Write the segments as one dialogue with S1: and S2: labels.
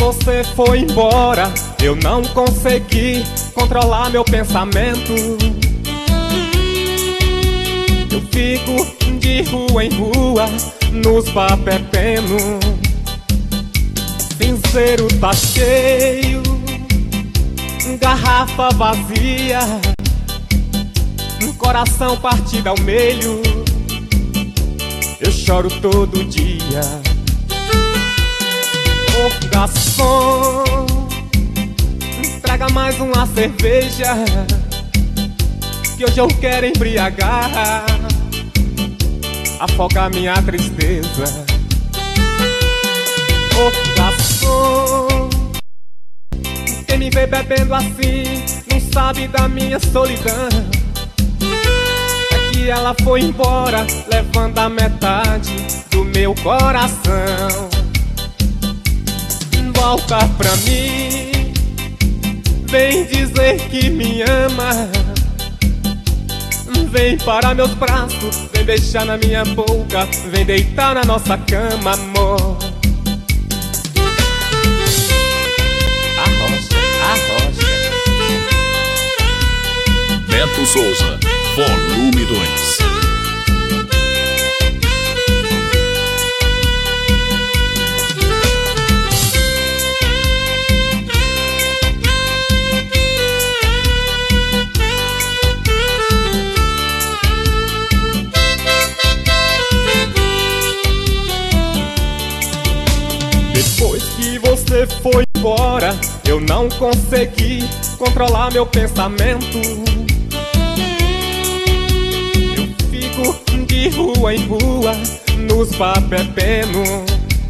S1: você foi embora, eu não consegui controlar meu pensamento. Eu fico de rua em rua, nos papepeno. Cinzeiro tá cheio, garrafa vazia, coração partido ao meio. Eu choro todo dia. Ô garçom, traga mais uma cerveja, que hoje eu quero embriagar, afogar minha tristeza. Ô garçom, quem me vê bebendo assim não sabe da minha solidão. É que ela foi embora, levando a metade do meu coração. Volta pra mim, vem dizer que me ama. Vem para meus braços, vem beijar na minha boca, vem deitar na nossa cama, amor. Arrocha.
S2: Beto Souza, volume 2.
S1: Depois que você foi embora, eu não consegui controlar meu pensamento. Eu fico de rua em rua, nos papepeno.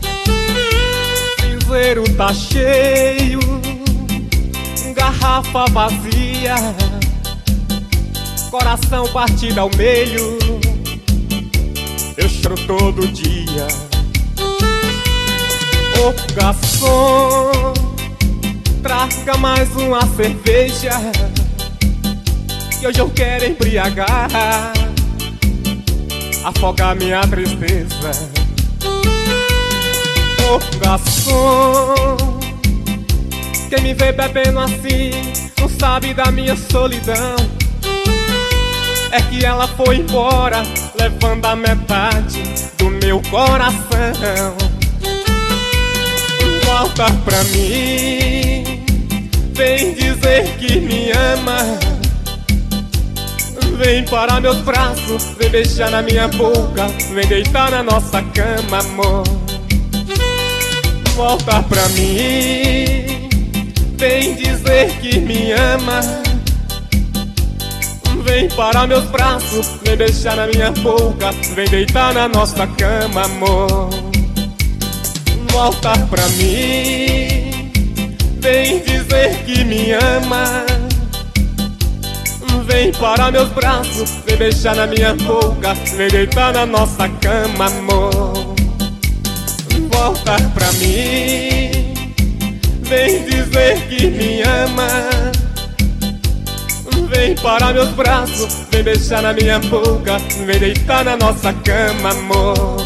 S1: Cinzeiro tá cheio, garrafa vazia, coração partido ao meio. Eu choro todo dia. Ô garçom, traga mais uma cerveja, que hoje eu quero embriagar, afogar minha tristeza. Ô garçom, quem me vê bebendo assim não sabe da minha solidão. É que ela foi embora, levando a metade do meu coração. Volta pra mim, vem dizer que me ama. Vem para meus braços, vem beijar na minha boca, vem deitar na nossa cama, amor. Volta pra mim, vem dizer que me ama. Vem para meus braços, vem beijar na minha boca, vem deitar na nossa cama, amor. Volta pra mim, vem dizer que me ama. Vem para meus braços, vem beijar na minha boca, vem deitar na nossa cama, amor. Volta pra mim, vem dizer que me ama. Vem para meus braços, vem beijar na minha boca, vem deitar na nossa cama, amor.